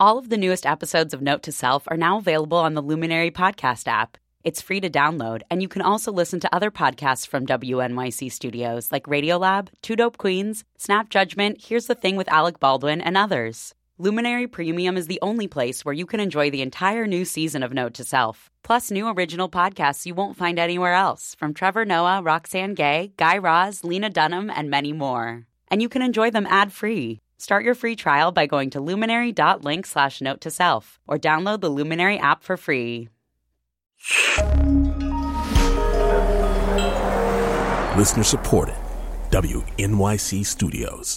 All of the newest episodes of Note to Self are now available on the Luminary podcast app. It's free to download, and you can also listen to other podcasts from WNYC Studios like Radiolab, Two Dope Queens, Snap Judgment, Here's the Thing with Alec Baldwin, and others. Luminary Premium is the only place where you can enjoy the entire new season of Note to Self, plus new original podcasts you won't find anywhere else, from Trevor Noah, Roxanne Gay, Guy Raz, Lena Dunham, and many more. And you can enjoy them ad-free. Start your free trial by going to luminary.link/note-to-self or download the Luminary app for free. Listener supported. WNYC Studios.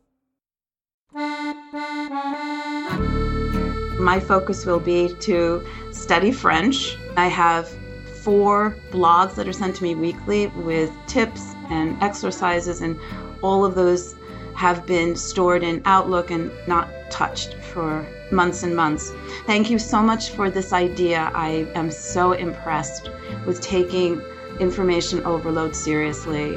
My focus will be to study French. I have 4 blogs that are sent to me weekly with tips and exercises, and all of those have been stored in Outlook and not touched for months and months. Thank you so much for this idea. I am so impressed with taking information overload seriously.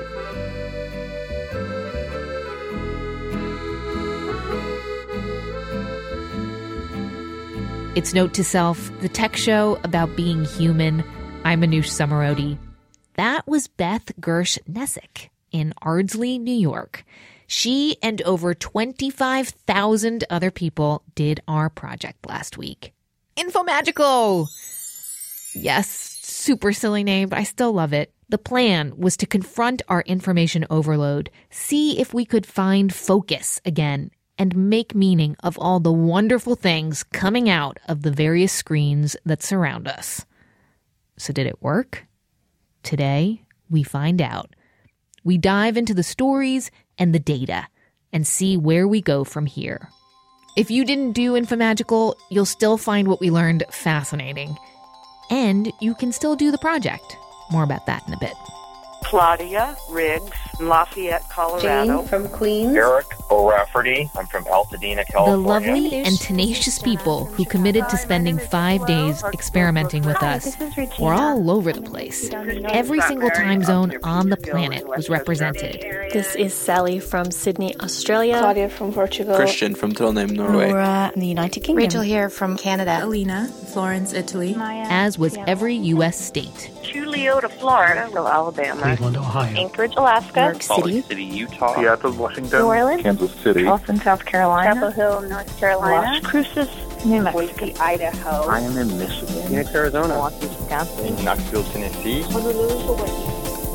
It's Note to Self, the tech show about being human. I'm Manoush Zomorodi. That was Beth Gersh-Nesick in Ardsley, New York. She and over 25,000 other people did our project last week. Infomagical! Yes, super silly name, but I still love it. The plan was to confront our information overload, see if we could find focus again, and make meaning of all the wonderful things coming out of the various screens that surround us. So did it work? Today, we find out. We dive into the stories and the data and see where we go from here. If you didn't do Infomagical, you'll still find what we learned fascinating. And you can still do the project. More about that in a bit. Claudia Riggs, Lafayette, Colorado. Jane from Queens. Eric O'Rafferty. I'm from Altadena, California. The lovely and tenacious people who committed to spending 5 days experimenting with us were all over the place. Every single time zone on the planet was represented. This is Sally from Sydney, Australia. Claudia from Portugal. Christian from Trondheim, Norway. Laura in the United Kingdom. Rachel here from Canada. Alina, Florence, Italy. As was every U.S. state. Leota, Florida. Alabama. Cleveland, Ohio. Anchorage, Alaska. York Salt City. Lake City, Utah. Seattle, Washington. New Orleans. Kansas City. Austin, South Carolina. Chapel Hill, North Carolina. Las Cruces, New Mexico. Idaho. I am in Michigan. Phoenix, Arizona. Milwaukee, Wisconsin. Knoxville, Tennessee. Honolulu, Hawaii.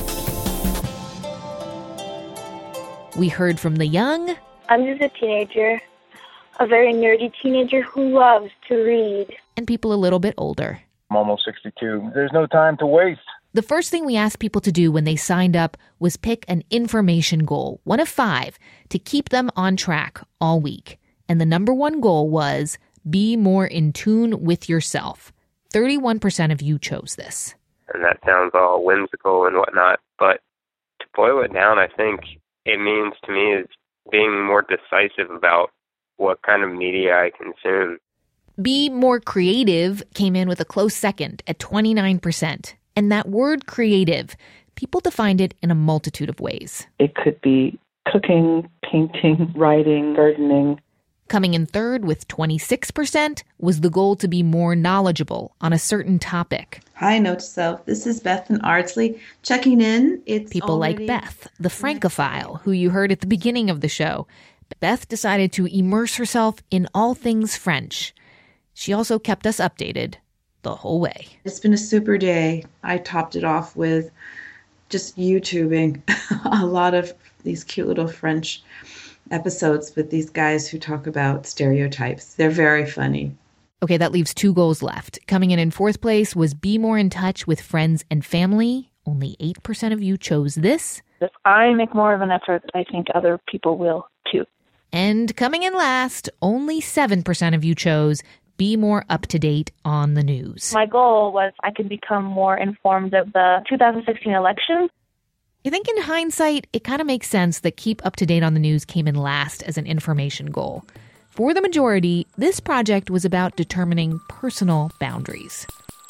We heard from the young. I'm just a teenager, a very nerdy teenager who loves to read. And people a little bit older. I'm almost 62. There's no time to waste. The first thing we asked people to do when they signed up was pick an information goal, 1 of 5, to keep them on track all week. And the number 1 goal was be more in tune with yourself. 31% of you chose this. And that sounds all whimsical and whatnot, but to boil it down, I think it means to me is being more decisive about what kind of media I consume. Be more creative came in with a close second at 29%. And that word creative, people defined it in a multitude of ways. It could be cooking, painting, writing, gardening. Coming in third with 26% was the goal to be more knowledgeable on a certain topic. Hi, Note to Self. This is Beth in Ardsley checking in. It's people like Beth, the Francophile, who you heard at the beginning of the show. Beth decided to immerse herself in all things French. She also kept us updated the whole way. It's been a super day. I topped it off with just YouTubing a lot of these cute little French episodes with these guys who talk about stereotypes. They're very funny. Okay, that leaves 2 goals left. Coming in 4th place was be more in touch with friends and family. Only 8% of you chose this. If I make more of an effort, I think other people will too. And coming in last, only 7% of you chose be more up-to-date on the news. My goal was I could become more informed of the 2016 election. I think in hindsight, it kind of makes sense that keep up-to-date on the news came in last as an information goal. For the majority, this project was about determining personal boundaries.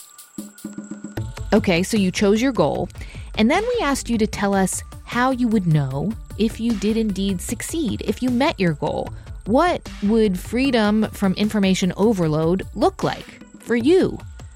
Okay, so you chose your goal, and then we asked you to tell us how you would know if you did indeed succeed, if you met your goal, What would freedom from information overload look like for you?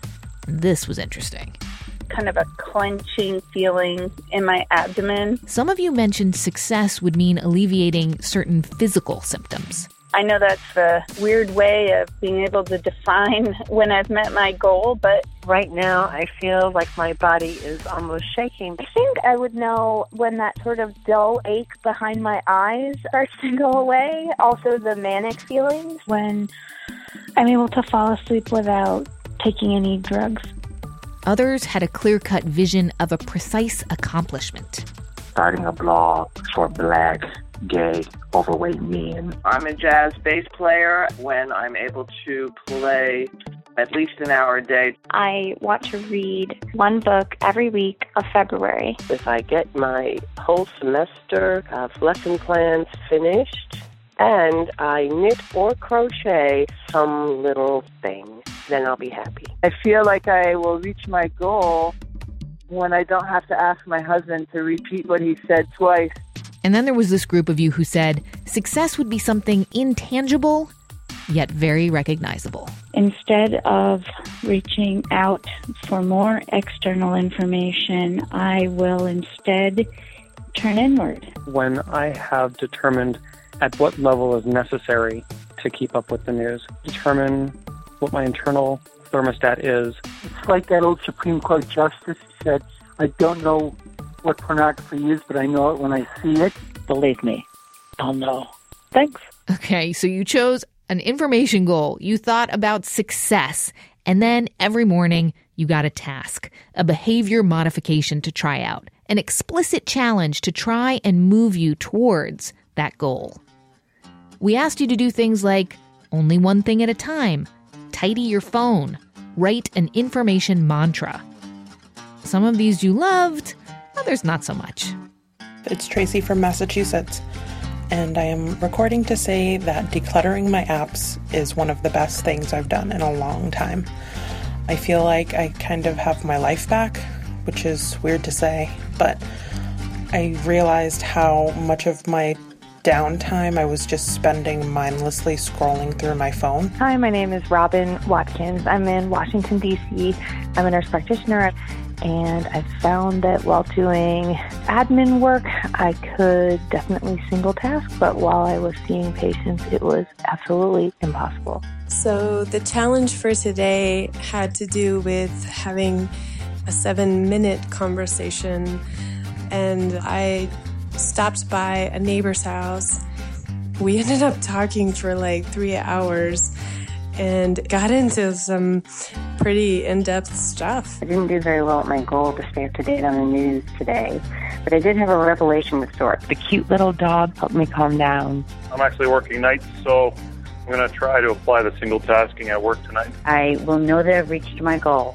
This was interesting. Kind of a clenching feeling in my abdomen. Some of you mentioned success would mean alleviating certain physical symptoms. I know that's a weird way of being able to define when I've met my goal, but right now I feel like my body is almost shaking. I think I would know when that sort of dull ache behind my eyes starts to go away. Also the manic feelings when I'm able to fall asleep without taking any drugs. Others had a clear-cut vision of a precise accomplishment. Starting a blog for Black, gay, overweight men. I'm a jazz bass player when I'm able to play at least an hour a day. I want to read one book every week of February. If I get my whole semester of lesson plans finished and I knit or crochet some little thing, then I'll be happy. I feel like I will reach my goal when I don't have to ask my husband to repeat what he said twice. And then there was this group of you who said success would be something intangible, yet very recognizable. Instead of reaching out for more external information, I will instead turn inward. When I have determined at what level is necessary to keep up with the news, determine what my internal thermostat is. It's like that old Supreme Court justice said, I don't know what pornography is, but I know it when I see it. Believe me, I'll know. Thanks. Okay, so you chose an information goal. You thought about success. And then every morning, you got a task, a behavior modification to try out, an explicit challenge to try and move you towards that goal. We asked you to do things like only one thing at a time, tidy your phone, write an information mantra. Some of these you loved, others not so much. It's Tracy from Massachusetts, and I am recording to say that decluttering my apps is one of the best things I've done in a long time. I feel like I kind of have my life back, which is weird to say, but I realized how much of my downtime I was just spending mindlessly scrolling through my phone. Hi, my name is Robin Watkins. I'm in Washington, D.C. I'm a nurse practitioner, and I found that while doing admin work, I could definitely single task, but while I was seeing patients, it was absolutely impossible. So the challenge for today had to do with having a 7-minute conversation, and I stopped by a neighbor's house. We ended up talking for like 3 hours and got into some pretty in-depth stuff. I didn't do very well at my goal to stay up to date on the news today, but I did have a revelation of sorts. The cute little dog helped me calm down. I'm actually working nights, so I'm going to try to apply the single tasking at work tonight. I will know that I've reached my goal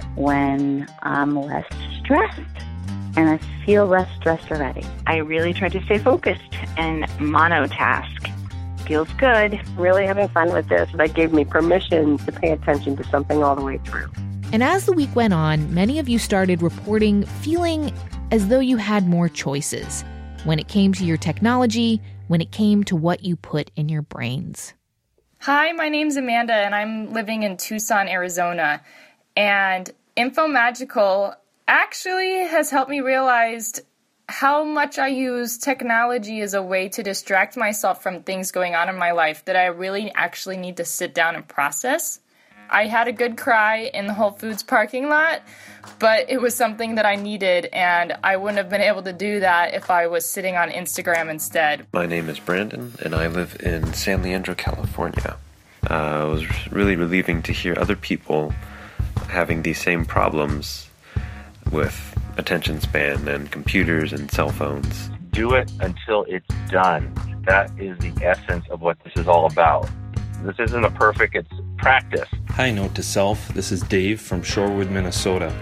when I'm less stressed. And I feel less stressed already. I really try to stay focused and monotask. Feels good. Really having fun with this. That gave me permission to pay attention to something all the way through. And as the week went on, many of you started reporting feeling as though you had more choices when it came to your technology, when it came to what you put in your brains. Hi, my name's Amanda, and I'm living in Tucson, Arizona. And InfoMagical actually has helped me realize how much I use technology as a way to distract myself from things going on in my life that I really actually need to sit down and process. I had a good cry in the Whole Foods parking lot, but it was something that I needed, and I wouldn't have been able to do that if I was sitting on Instagram instead. My name is Brandon, and I live in San Leandro, California. It was really relieving to hear other people having these same problems with attention span and computers and cell phones. Do it until it's done. That is the essence of what this is all about. This isn't a perfect, it's practice. Hi, Note to Self. This is Dave from Shorewood, Minnesota.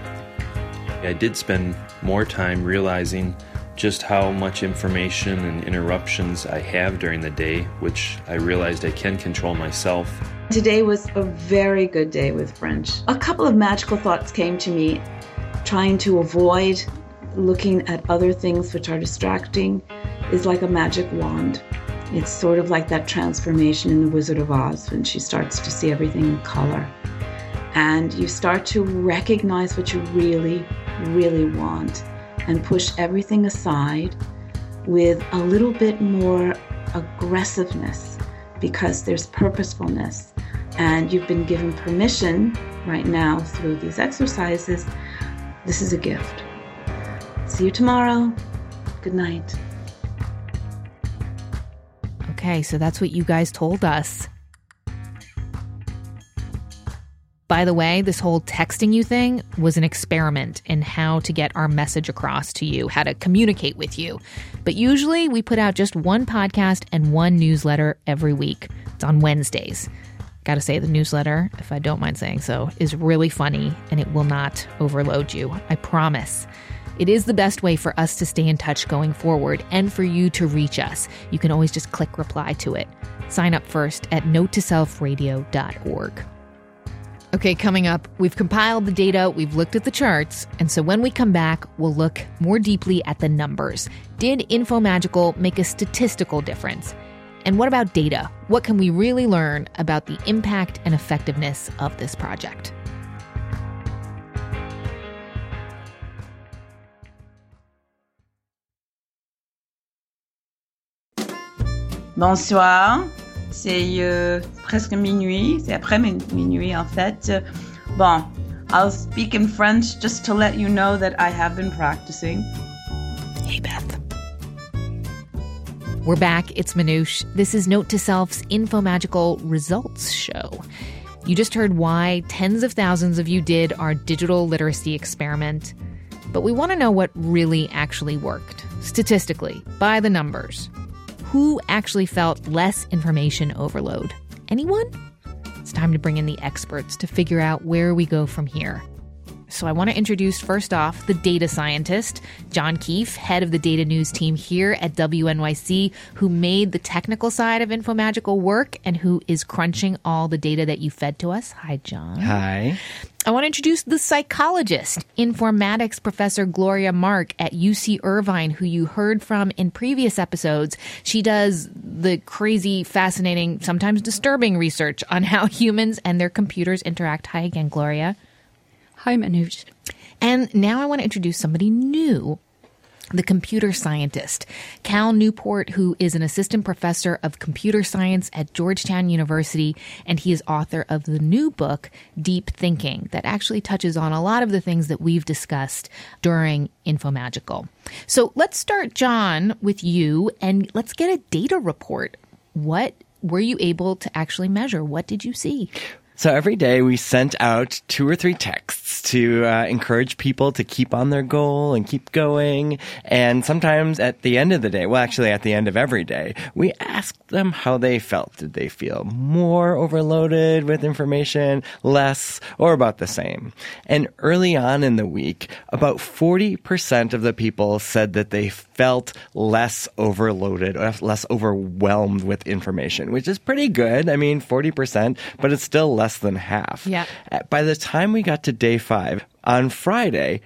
I did spend more time realizing just how much information and interruptions I have during the day, which I realized I can control myself. Today was a very good day with French. A couple of magical thoughts came to me. Trying to avoid looking at other things which are distracting is like a magic wand. It's sort of like that transformation in The Wizard of Oz when she starts to see everything in color. And you start to recognize what you really, really want and push everything aside with a little bit more aggressiveness because there's purposefulness. And you've been given permission right now through these exercises. This is a gift. See you tomorrow. Good night. Okay, so that's what you guys told us. By the way, this whole texting you thing was an experiment in how to get our message across to you, how to communicate with you. But usually we put out just one podcast and one newsletter every week. It's on Wednesdays. Gotta say, the newsletter, if I don't mind saying so, is really funny and it will not overload you. I promise. It is the best way for us to stay in touch going forward and for you to reach us. You can always just click reply to it. Sign up first at notetoselfradio.org. Okay, coming up, we've compiled the data, we've looked at the charts, and so when we come back, we'll look more deeply at the numbers. Did InfoMagical make a statistical difference? And what about data? What can we really learn about the impact and effectiveness of this project? Bonsoir, c'est presque minuit, c'est après minuit en fait. Bon, I'll speak in French just to let you know that I have been practicing. Hey, Beth. We're back. It's Manoush. This is Note to Self's InfoMagical Results Show. You just heard why tens of thousands of you did our digital literacy experiment. But we want to know what really actually worked, statistically, by the numbers. Who actually felt less information overload? Anyone? It's time to bring in the experts to figure out where we go from here. So I want to introduce, first off, the data scientist, John Keefe, head of the data news team here at WNYC, who made the technical side of InfoMagical work and who is crunching all the data that you fed to us. Hi, John. Hi. I want to introduce the psychologist, informatics professor Gloria Mark at UC Irvine, who you heard from in previous episodes. She does the crazy, fascinating, sometimes disturbing research on how humans and their computers interact. Hi again, Gloria. Hi, Manoush. And now I want to introduce somebody new, the computer scientist, Cal Newport, who is an assistant professor of computer science at Georgetown University, and he is author of the new book, Deep Thinking, that actually touches on a lot of the things that we've discussed during InfoMagical. So let's start, John, with you, and let's get a data report. What were you able to actually measure? What did you see? So every day we sent out 2 or 3 texts to encourage people to keep on their goal and keep going. And sometimes at the end of the day, well, actually at the end of every day, we asked them how they felt. Did they feel more overloaded with information, less, or about the same? And early on in the week, about 40% of the people said that they felt less overloaded, or less overwhelmed with information, which is pretty good. I mean, 40%, but it's still less than half. Yeah. By the time we got to day 5, on Friday,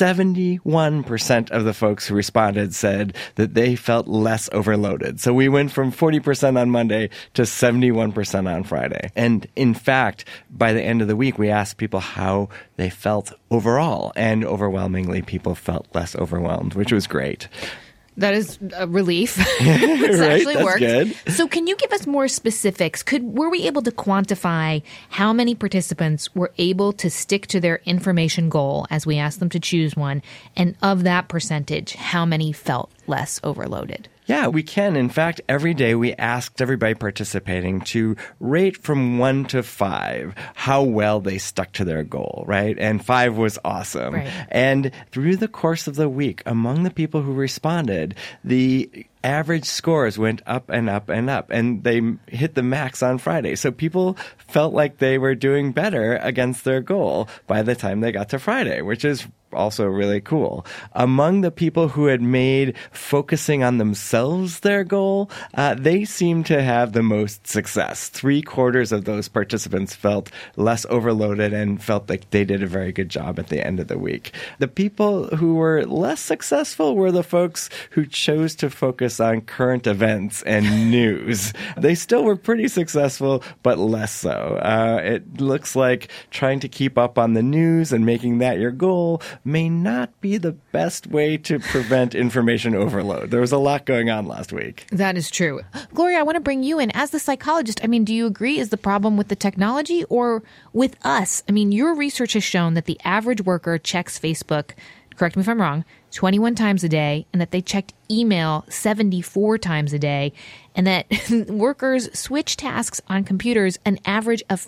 71% of the folks who responded said that they felt less overloaded. So we went from 40% on Monday to 71% on Friday. And in fact, by the end of the week, we asked people how they felt overall. And overwhelmingly, people felt less overwhelmed, which was great. That is a relief. It's right? Actually That's worked. Good. So can you give us more specifics? Were we able to quantify how many participants were able to stick to their information goal as we asked them to choose one? And of that percentage, how many felt less overloaded? Yeah, we can. In fact, every day we asked everybody participating to rate from 1 to 5 how well they stuck to their goal, right? And 5 was awesome. Right. And through the course of the week, among the people who responded, the average scores went up and up and up, and they hit the max on Friday. So people felt like they were doing better against their goal by the time they got to Friday, which is also really cool. Among the people who had made focusing on themselves their goal, they seemed to have the most success. 3/4 of those participants felt less overloaded and felt like they did a very good job at the end of the week. The people who were less successful were the folks who chose to focus on current events and news. They still were pretty successful, but less so. It looks like trying to keep up on the news and making that your goal may not be the best way to prevent information overload. There was a lot going on last week. That is true. Gloria, I want to bring you in. As the psychologist, I mean, do you agree is the problem with the technology or with us? I mean, your research has shown that the average worker checks Facebook, correct me if I'm wrong, 21 times a day, and that they checked email 74 times a day, and that workers switch tasks on computers an average of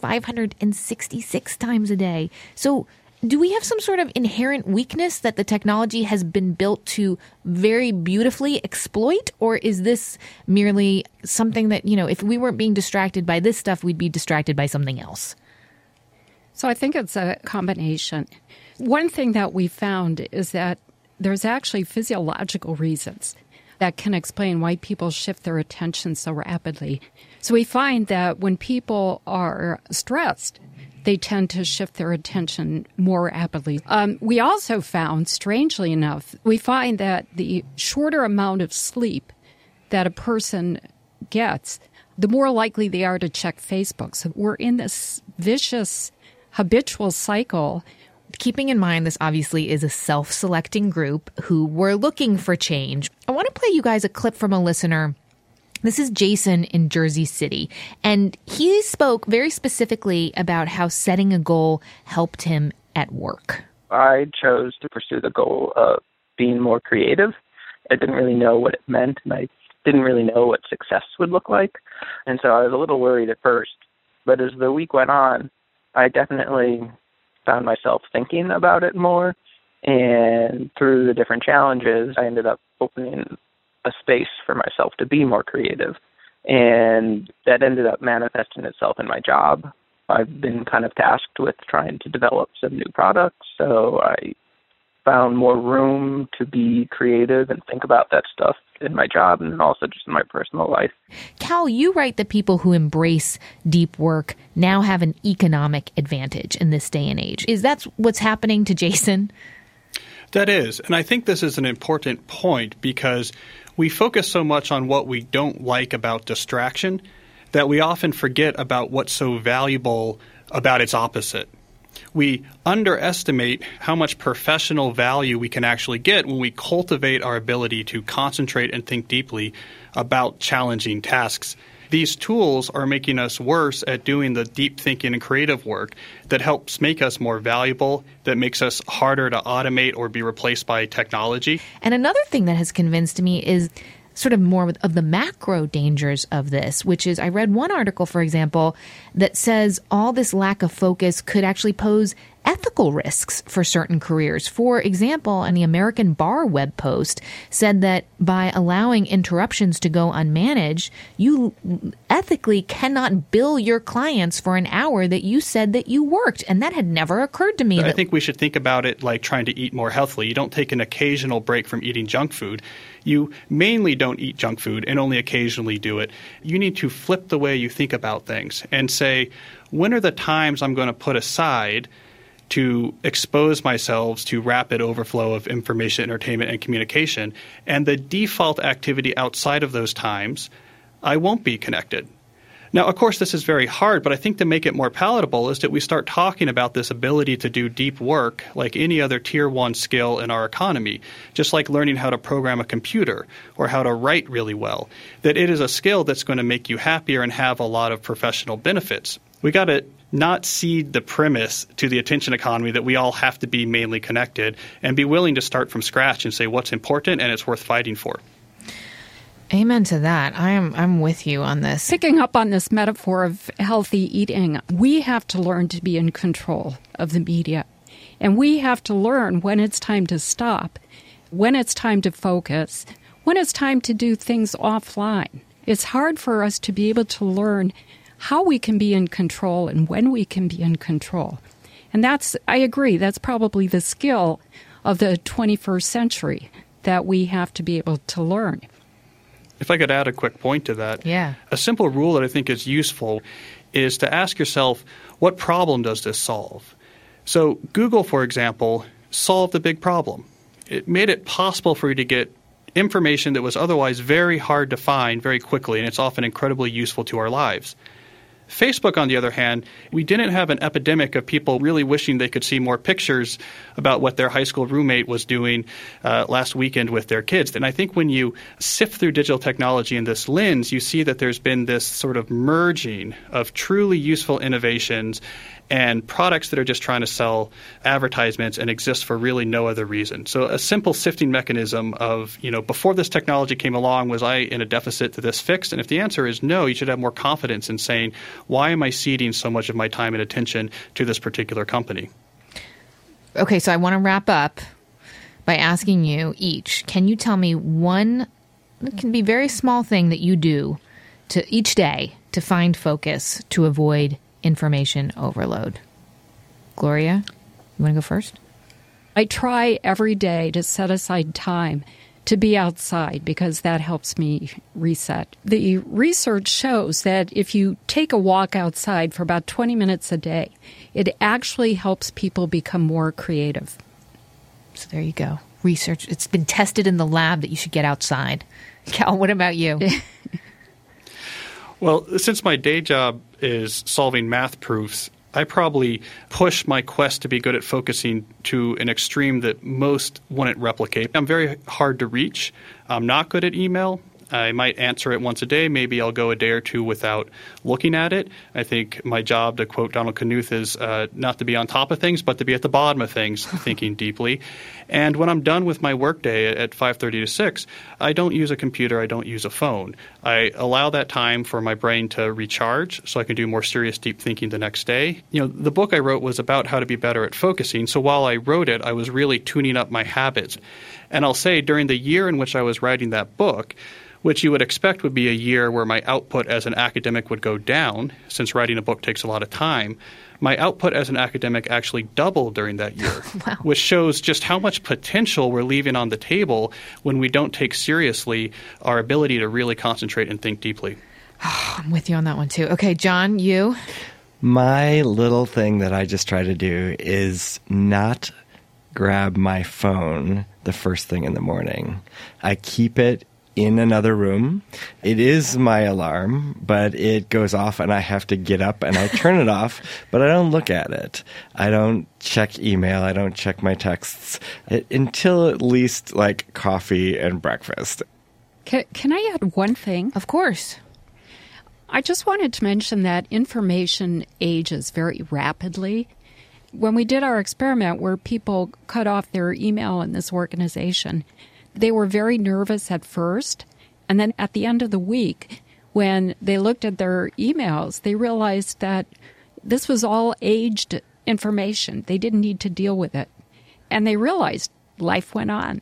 566 times a day. So do we have some sort of inherent weakness that the technology has been built to very beautifully exploit? Or is this merely something that, you know, if we weren't being distracted by this stuff, we'd be distracted by something else? So I think it's a combination. One thing that we found is that there's actually physiological reasons that can explain why people shift their attention so rapidly. So we find that when people are stressed, they tend to shift their attention more rapidly. We also found, strangely enough, we find that the shorter amount of sleep that a person gets, the more likely they are to check Facebook. So we're in this vicious, habitual cycle. Keeping in mind this obviously is a self-selecting group who were looking for change. I want to play you guys a clip from a listener. This is Jason in Jersey City, and he spoke very specifically about how setting a goal helped him at work. I chose to pursue the goal of being more creative. I didn't really know what it meant, and I didn't really know what success would look like. And so I was a little worried at first. But as the week went on, I definitely found myself thinking about it more. And through the different challenges, I ended up opening a space for myself to be more creative. And that ended up manifesting itself in my job. I've been kind of tasked with trying to develop some new products, so I found more room to be creative and think about that stuff in my job and then also just in my personal life. Cal, you write that people who embrace deep work now have an economic advantage in this day and age. Is that what's happening to Jason? That is. And I think this is an important point because we focus so much on what we don't like about distraction that we often forget about what's so valuable about its opposite. We underestimate how much professional value we can actually get when we cultivate our ability to concentrate and think deeply about challenging tasks. These tools are making us worse at doing the deep thinking and creative work that helps make us more valuable, that makes us harder to automate or be replaced by technology. And another thing that has convinced me is sort of more of the macro dangers of this, which is I read one article, for example, that says all this lack of focus could actually pose ethical risks for certain careers. For example, the American Bar web post said that by allowing interruptions to go unmanaged, you ethically cannot bill your clients for an hour that you said that you worked. And that had never occurred to me. I think we should think about it like trying to eat more healthily. You don't take an occasional break from eating junk food. You mainly don't eat junk food and only occasionally do it. You need to flip the way you think about things and say, when are the times I'm going to put aside to expose myself to rapid overflow of information, entertainment, and communication, and the default activity outside of those times, I won't be connected. Now, of course, this is very hard, but I think to make it more palatable is that we start talking about this ability to do deep work like any other tier 1 skill in our economy, just like learning how to program a computer or how to write really well, that it is a skill that's going to make you happier and have a lot of professional benefits. We got to not cede the premise to the attention economy that we all have to be mainly connected and be willing to start from scratch and say what's important and it's worth fighting for. Amen to that. I'm with you on this. Picking up on this metaphor of healthy eating, we have to learn to be in control of the media. And we have to learn when it's time to stop, when it's time to focus, when it's time to do things offline. It's hard for us to be able to learn how we can be in control and when we can be in control. And I agree, that's probably the skill of the 21st century that we have to be able to learn. If I could add a quick point to that. Yeah. A simple rule that I think is useful is to ask yourself, what problem does this solve? So Google, for example, solved a big problem. It made it possible for you to get information that was otherwise very hard to find very quickly, and it's often incredibly useful to our lives. Facebook, on the other hand, we didn't have an epidemic of people really wishing they could see more pictures about what their high school roommate was doing last weekend with their kids. And I think when you sift through digital technology in this lens, you see that there's been this sort of merging of truly useful innovations and products that are just trying to sell advertisements and exist for really no other reason. So a simple sifting mechanism of, before this technology came along, was I in a deficit to this fix? And if the answer is no, you should have more confidence in saying, why am I ceding so much of my time and attention to this particular company? Okay, so I want to wrap up by asking you each, can you tell me one, it can be very small thing that you do to each day to find focus, to avoid information overload? Gloria, you want to go first? I try every day to set aside time to be outside because that helps me reset. The research shows that if you take a walk outside for about 20 minutes a day, it actually helps people become more creative. So there you go. Research. It's been tested in the lab that you should get outside. Cal, what about you? Well, since my day job is solving math proofs, I probably push my quest to be good at focusing to an extreme that most wouldn't replicate. I'm very hard to reach. I'm not good at email. I might answer it once a day. Maybe I'll go a day or two without looking at it. I think my job, to quote Donald Knuth, is not to be on top of things, but to be at the bottom of things, thinking deeply. And when I'm done with my workday at 5:30 to 6, I don't use a computer. I don't use a phone. I allow that time for my brain to recharge so I can do more serious, deep thinking the next day. The book I wrote was about how to be better at focusing. So while I wrote it, I was really tuning up my habits. And I'll say during the year in which I was writing that book, which you would expect would be a year where my output as an academic would go down, since writing a book takes a lot of time, my output as an academic actually doubled during that year, wow. Which shows just how much potential we're leaving on the table when we don't take seriously our ability to really concentrate and think deeply. I'm with you on that one too. Okay, John, you? My little thing that I just try to do is not grab my phone the first thing in the morning. I keep it in another room. It is my alarm, but it goes off and I have to get up and I turn it off, but I don't look at it. I don't check email. I don't check my texts until at least like coffee and breakfast. Can I add one thing? Of course. I just wanted to mention that information ages very rapidly. When we did our experiment where people cut off their email in this organization, they were very nervous at first, and then at the end of the week, when they looked at their emails, they realized that this was all aged information. They didn't need to deal with it. And they realized life went on.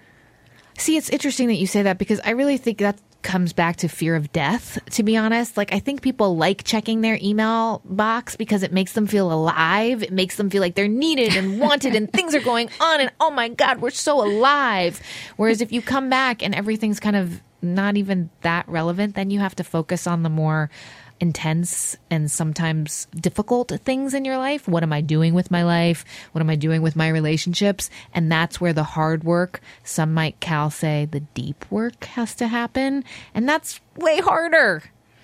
See, it's interesting that you say that because I really think that comes back to fear of death, to be honest. Like, I think people like checking their email box because it makes them feel alive. It makes them feel like they're needed and wanted and things are going on and, oh my God, we're so alive. Whereas if you come back and everything's kind of not even that relevant, then you have to focus on the more intense and sometimes difficult things in your life. What am I doing with my life? What am I doing with my relationships? And that's where the hard work, some might, Cal, say the deep work has to happen. And that's way harder.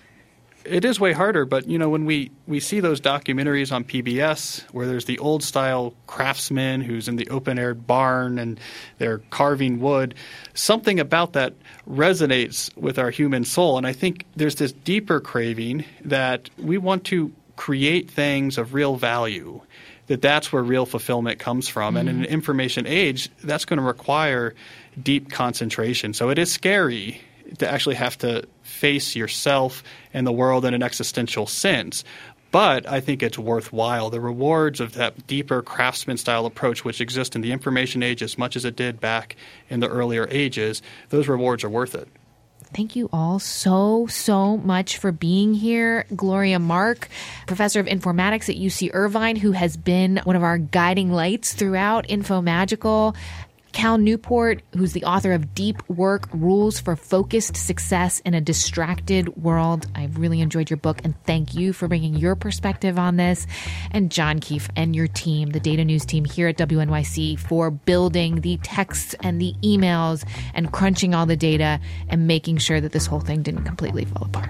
It is way harder, but when we see those documentaries on PBS where there's the old style craftsman who's in the open air barn and they're carving wood, something about that resonates with our human soul. And I think there's this deeper craving that we want to create things of real value, that's where real fulfillment comes from. Mm-hmm. And in an information age, that's going to require deep concentration. So it is scary to actually have to face yourself and the world in an existential sense. But I think it's worthwhile. The rewards of that deeper craftsman-style approach, which exists in the information age as much as it did back in the earlier ages, those rewards are worth it. Thank you all so much for being here. Gloria Mark, professor of informatics at UC Irvine, who has been one of our guiding lights throughout InfoMagical. Cal Newport, who's the author of Deep Work, Rules for Focused Success in a Distracted World. I really enjoyed your book, and thank you for bringing your perspective on this. And John Keefe and your team, the data news team here at WNYC, for building the texts and the emails and crunching all the data and making sure that this whole thing didn't completely fall apart.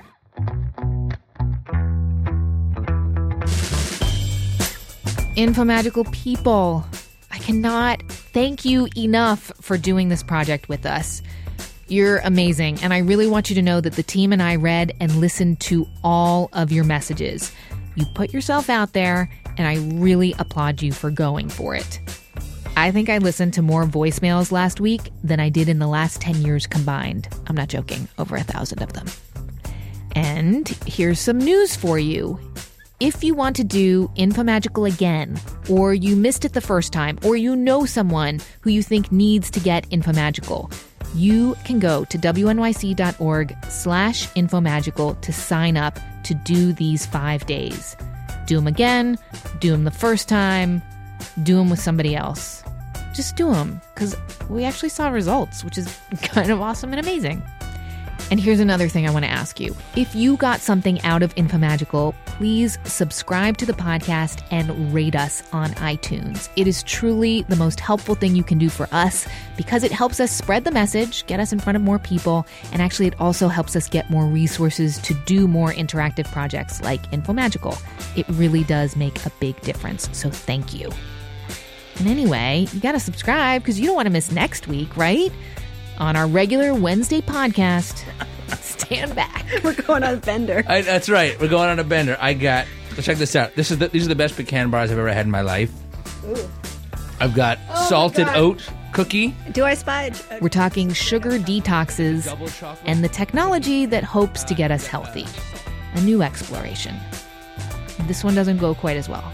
InfoMagical people, I cannot thank you enough for doing this project with us. You're amazing, and I really want you to know that the team and I read and listened to all of your messages. You put yourself out there, and I really applaud you for going for it. I think I listened to more voicemails last week than I did in the last 10 years combined. I'm not joking, over 1,000 of them. And here's some news for you. If you want to do InfoMagical again, or you missed it the first time, or you know someone who you think needs to get InfoMagical, you can go to wnyc.org/InfoMagical to sign up to do these 5 days. Do them again, do them the first time, do them with somebody else. Just do them, because we actually saw results, which is kind of awesome and amazing. And here's another thing I want to ask you. If you got something out of InfoMagical, please subscribe to the podcast and rate us on iTunes. It is truly the most helpful thing you can do for us because it helps us spread the message, get us in front of more people, and actually it also helps us get more resources to do more interactive projects like InfoMagical. It really does make a big difference, so thank you. And anyway, you got to subscribe because you don't want to miss next week, right? On our regular Wednesday podcast, Stand Back. We're going on a bender. That's right. We're going on a bender. Let's check this out. These are the best pecan bars I've ever had in my life. Ooh. I've got salted oat cookie. Do I spy? We're talking sugar detoxes and the technology that hopes to get us healthy. A new exploration. This one doesn't go quite as well,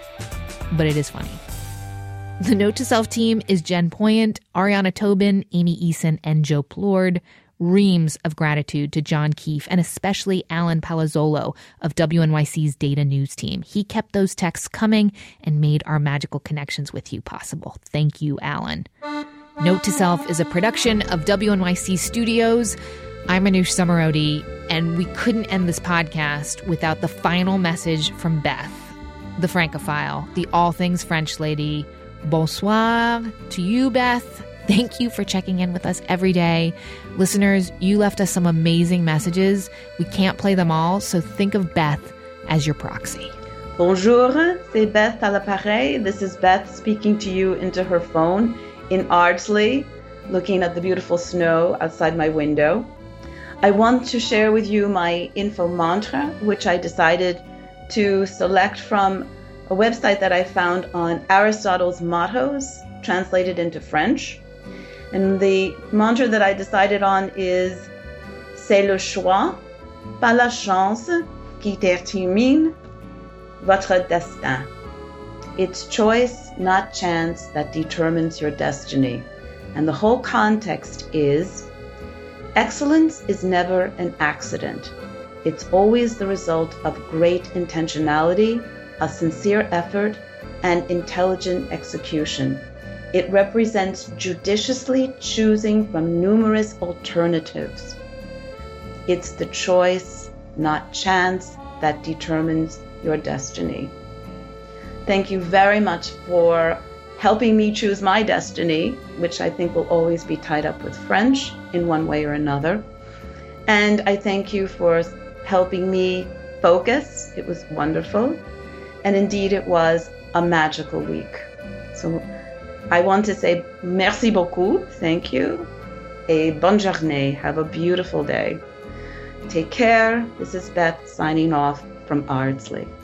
but it is funny. The Note to Self team is Jen Poyant, Ariana Tobin, Amy Eason, and Joe Plord. Reams of gratitude to John Keefe and especially Alan Palazzolo of WNYC's data news team. He kept those texts coming and made our magical connections with you possible. Thank you, Alan. Note to Self is a production of WNYC Studios. I'm Manoush Zomorodi, and we couldn't end this podcast without the final message from Beth, the Francophile, the all things French lady. Bonsoir to you, Beth. Thank you for checking in with us every day. Listeners, you left us some amazing messages. We can't play them all, so think of Beth as your proxy. Bonjour, c'est Beth à l'appareil. This is Beth speaking to you into her phone in Ardsley, looking at the beautiful snow outside my window. I want to share with you my info mantra, which I decided to select from a website that I found on Aristotle's mottos, translated into French. And the mantra that I decided on is C'est le choix, pas la chance, qui détermine votre destin. It's choice, not chance, that determines your destiny. And the whole context is excellence is never an accident. It's always the result of great intentionality, a sincere effort, and intelligent execution. It represents judiciously choosing from numerous alternatives. It's the choice, not chance, that determines your destiny. Thank you very much for helping me choose my destiny, which I think will always be tied up with French in one way or another. And I thank you for helping me focus. It was wonderful. And indeed, it was a magical week. So I want to say merci beaucoup, thank you, et bonne journée. Have a beautiful day. Take care. This is Beth signing off from Ardsley.